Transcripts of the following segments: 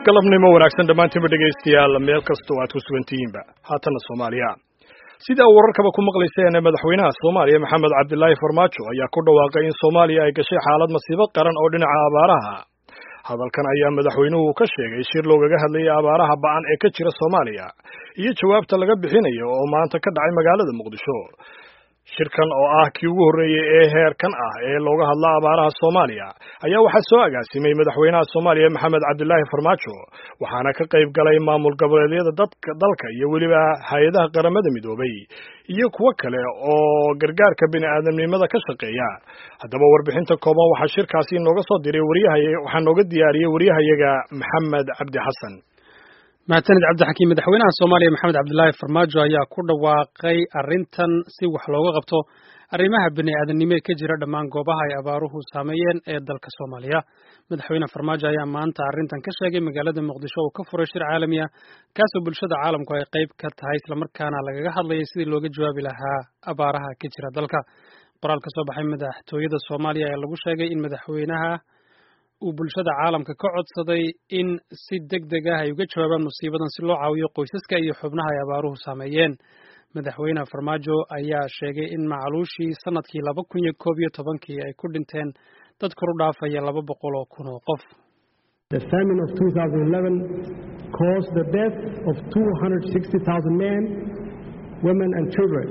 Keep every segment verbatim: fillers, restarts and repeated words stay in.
galabnimo wanaagsan dhamaantiinba dhegaystayaal meel kasta oo aad ku sugantihiinba haatana Soomaaliya sida wararkaba ku maqlayseen madaxweynaha Soomaaliya Maxamed Cabdullaahi Farmaajo ayaa ku dhawaaqay in Soomaaliya ay gashay xaalad masiibo qaran oo dhinaca abaaraha hadalkan ayaa madaxweynuhu ka sheegay shir loogaga hadlayay abaaraha ba'an ee ka jira Soomaaliya iyo jawaabta laga bixinayo oo maanta ka dhacay magaalada Muqdisho shirkan oo ah kii ugu horeeyay ee heerkan ah ee looga hadla abaaraha Soomaaliya ayaa waxa soo agaasimay madaxweynaha Soomaaliya Maxamed Cabdullaahi Farmaajo waxaana ka qayb galay maamul goboleedyada dadka dalka iyo waliba hay'adaha qaramada midoobay iyo kuwa kale oo gargaarka bini'aadanimada ka shaqeeya haddaba warbixinta kooban waxa shirkaasi nooga soo diray wariyaha waxa nooga diyaariyay wariyahayaga Maxamed Cabdi Xasan mahadsanid cabdixakiim madaxweynaha Soomaaliya Maxamed Cabdullaahi Farmaajo ayaa ku dhawaaqay arrintan si wax looga qabto arrimaha bini'aadanimo ee ka jira dhammaan goobaha ay abaaruhu saameeyeen ee dalka Soomaaliya madaxweyne Farmaajo ayaa maanta arrintan ka sheegay magaalada Muqdisho oo ka furay shir caalami ah kaasoo bulshada caalamku ay qayb ka tahay isla markaana lagaga hadlayay sidii looga jawaabi lahaa abaaraha ka jira dalka qoraal ka soo baxay madaxtooyada Soomaaliya ayaa lagu sheegay in madaxweynaha uu bulshada caalamka ka codsaday in si degdeg ah ay uga jawaabaan musiibadan si loo caawiyo qoysaska iyo xubnaha ay abaaruhu saameeyeen madaxweyne Farmaajo ayaa sheegay in macluushii sanadkii laba kun iyo koob iyo tobankii ay ku dhinteen dad kor u dhaafaya laba boqol oo kun oo qof The famine of two thousand eleven caused the death of two hundred sixty thousand men, women and children.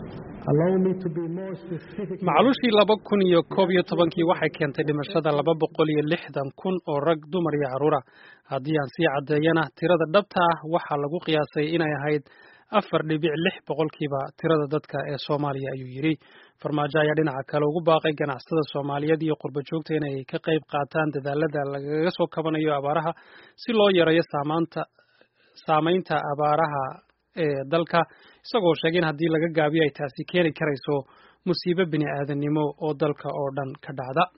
macluushii laba kun iyo koob iyo tobankii waxay keentay dhimashada laba boqol iyo lixdan kun oo rag dumar iyo carruur ah haddii aan sii caddeeyana tirada dhabta ah waxaa lagu qiyaasay inay ahayd afar dhibic lix boqolkiiba tirada dadka ee Soomaaliya ayuu yidhi Farmaajo ayaa dhinaca kale ugu baaqay ganacsatada Soomaaliyeed iyo qurbo joogta inay ka qayb qaataan dadaalada lagaga soo kabanayo abaaraha si loo yareeyo saamaynta saamaynta abaaraha ee dalka isagoo sheegay in haddii laga gaabiyo ay taasi keeni karayso musiibo bini'aadanimo oo dalka oo dhan ka dhacda